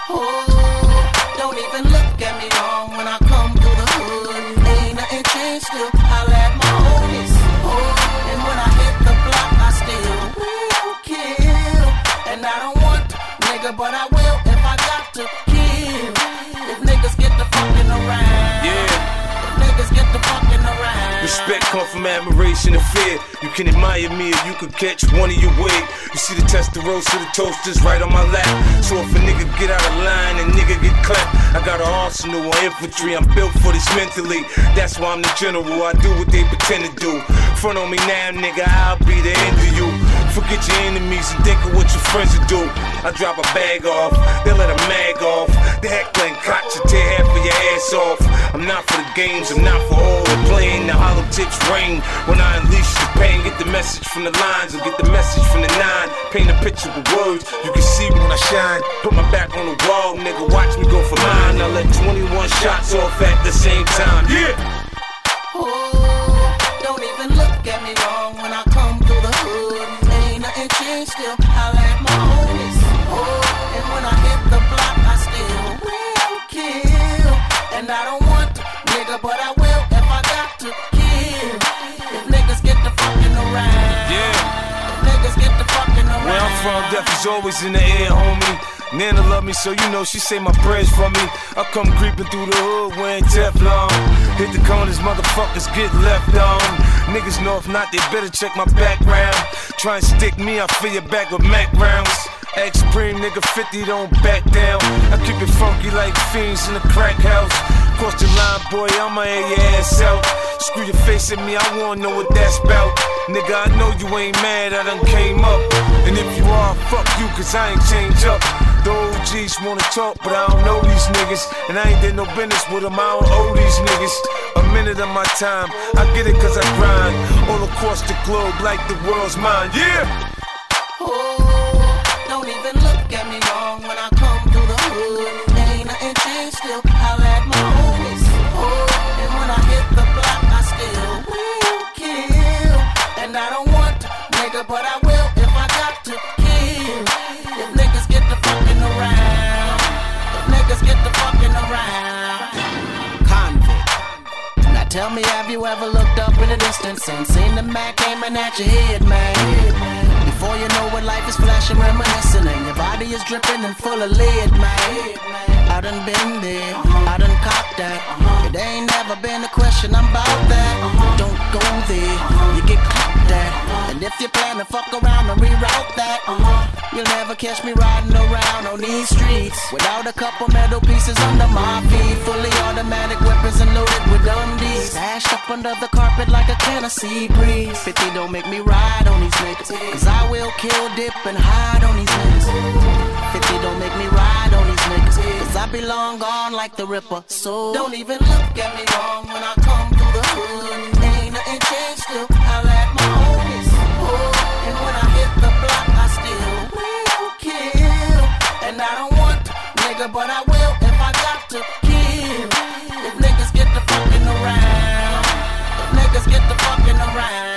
Oh, don't even look at me wrong when I come through the hood. Ain't nothing changed, still holla at my homies. Oh, and when I hit the block, I still will kill. And I don't want nigga, but I will if I got to kill. If niggas get the fucking around. If niggas get the fucking around. Respect come from admiration and fear. You can admire me or you could catch one of your wig. You see the Testarossa, the toasters right on my lap. So if a nigga get out of line and nigga get clapped, I got an arsenal of infantry. I'm built for this mentally. That's why I'm the general. I do what they pretend to do. Front on me now, nigga, I'll be the end of you. Forget your enemies and think of what your friends will do. I drop a bag off, they let a mag off. The heckling cock should tear half of your ass off. I'm not for the games, I'm not for all the playing. The hollow tips rain when I unleash the pain. Get the message from the lines or get the message from the nine. Paint a picture with words, you can see when I shine. Put my back on the wall, nigga, watch me go for mine. I let 21 shots off at the same time, yeah. Oh, don't even look at me wrong when I come through the hood. Ain't nothing changed, still holla at my homies. Oh, and when I hit the block, I still will kill. And I don't want nigga, but I will if I got to kill. If niggas get the fucking around. If niggas get the fucking around. Where I'm from, death is always in the air, homie. Nana love me, so you know she say my prayers for me. I come creeping through the hood wearing Teflon. Hit the corners, motherfuckers get left on. Niggas know if not, they better check my background. Try and stick me, I fill your back with Mac rounds. X-Supreme, nigga 50, don't back down. I keep it funky like fiends in the crack house. Cross the line, boy, I'ma air your ass out. Screw your face at me, I wanna know what that's about. Nigga, I know you ain't mad, I done came up. And if you are, fuck you, cause I ain't changed up. The OGs wanna talk, but I don't know these niggas. And I ain't did no business with them, I don't owe these niggas a minute of my time. I get it cause I grind all across the globe like the world's mine, yeah! Oh, don't even look at me wrong when I come through the hood. Ain't nothing changed, still holla at my homies. Oh, and when I hit the block, I still will kill. And I don't want nigga, but I will if I got to kill. If niggas get the fucking around. If niggas get the fucking around. Convict. Now tell me, have you ever looked up in the distance and seen the Mac aiming at your head, man? Before you know it, life is flashing, reminiscing, and your body is dripping and full of lead, man. I done been there, I done copped that. It ain't never been a question, I'm about that. Don't go there, you get caught that. And if you plan to fuck around and reroute that, you'll never catch me riding around on these streets without a couple metal pieces under my feet. Fully automatic weapons and loaded with Dundies, stashed up under the carpet like a Tennessee breeze. 50 don't make me ride on these niggas, cause I will kill, dip, and hide on these niggas. 50 don't make me ride on these niggas, cause I be long gone like the Ripper. So don't even look at me wrong when I come through the hood. Ain't nothing changed, still holla at my homies. Oh, and when I hit the block, I still will kill. And I don't want nigga, but I will if I got to kill. If niggas get the fucking around. If niggas get the fucking around.